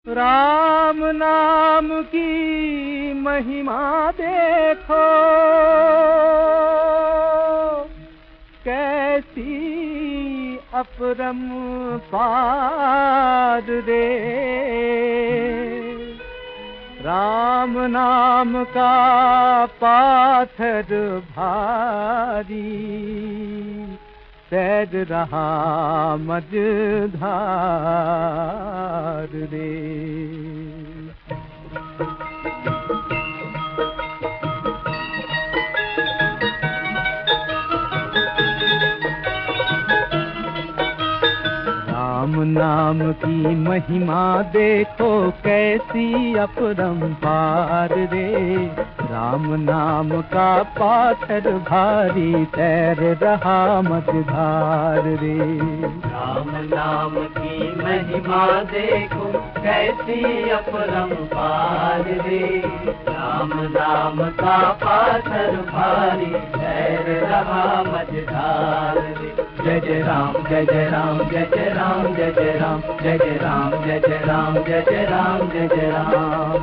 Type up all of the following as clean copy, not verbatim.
राम नाम की महिमा देखो कैसी अपरंपार रे। राम नाम का पाथर भारी तैर रहा मझधार रे। राम नाम की महिमा देखो कैसी अपरंपार रे। राम नाम का पाथर भारी तैर रहा मझधार रे। राम नाम की महिमा देखो कैसी अपरंपार रे। राम नाम का पाथर भारी तैर रहा मझधार रे। जय जय राम जय जय राम जय जय राम जय जय राम जय जय राम जय जय राम जय जय राम जय जय राम।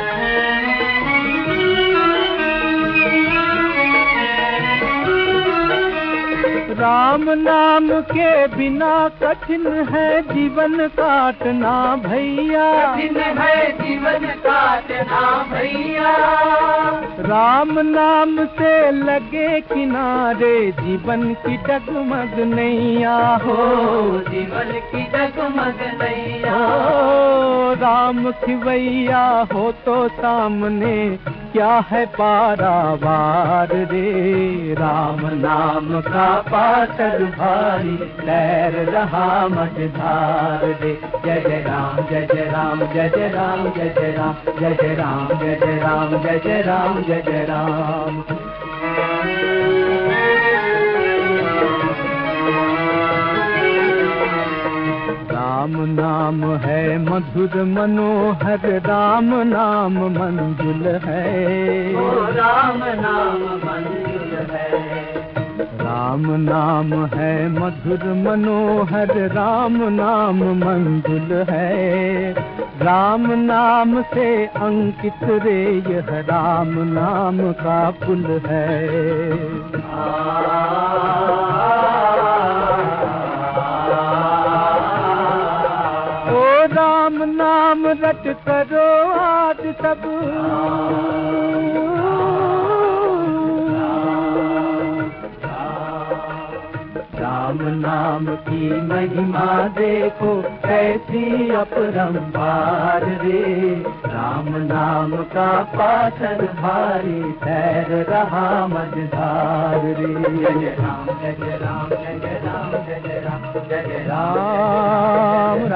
राम नाम के बिना कठिन है जीवन काटना भैया। कठिन है जीवन काटना भैया। राम नाम से लगे किनारे जीवन की डगमग नैया हो। जीवन की डगमग नैया हो। राम खिवैया हो तो सामने क्या है पारावार रे। राम नाम का पाथर भारी तैर रहा मझधार रे। जय जय राम जय जय राम जय जय राम जय जय राम जय जय राम जय जय राम जय जय राम जय जय राम। राम नाम है मधुर मनोहर राम नाम मंजुल है। राम नाम मंजुल है। राम नाम है मधुर मनोहर राम नाम मंजुल है। राम नाम से अंकित रे यह राम नाम का पुल है। ओ राम नाम रट करो आज सब। राम नाम की महिमा देखो कैसी अपरंपार रे। राम नाम का पाथर भारी तैर रहा मझधार रे। जय जय राम जय जय राम जय जय राम जय जय राम जय जय राम